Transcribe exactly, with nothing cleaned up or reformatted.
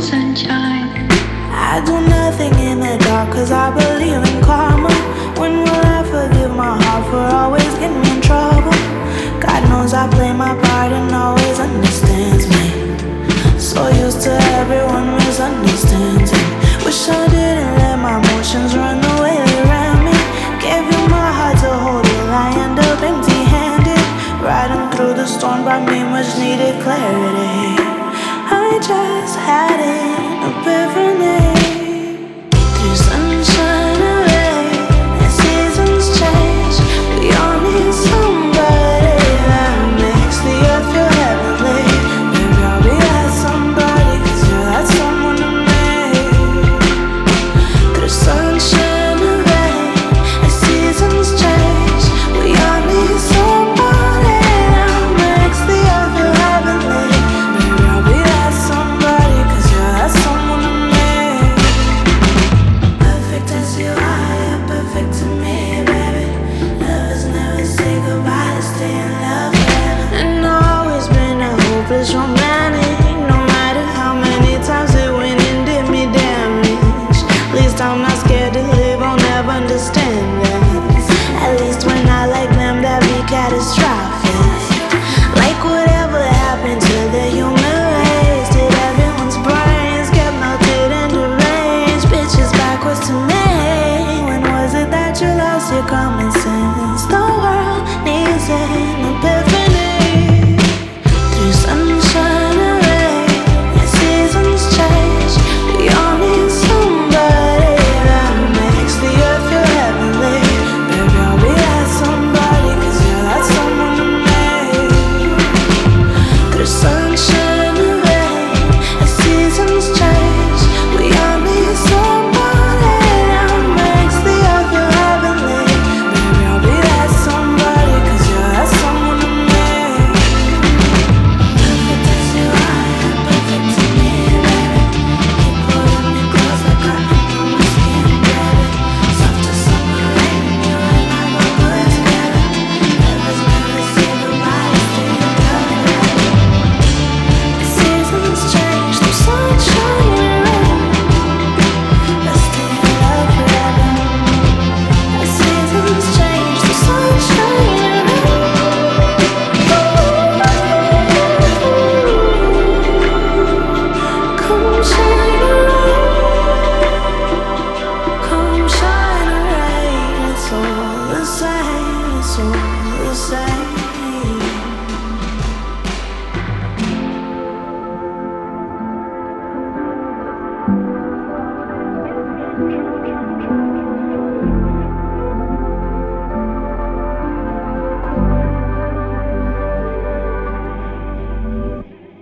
sunshine. I do nothing in the dark cause I believe in karma. When will I forgive my heart for always getting me in trouble? God knows I play my part and always understands me. So used to everyone misunderstanding. Wish I didn't let my emotions run the way they ran me. Gave you my heart to hold, will I end up empty-handed? Riding through the storm brought me much needed clarity. I just had an epiphany.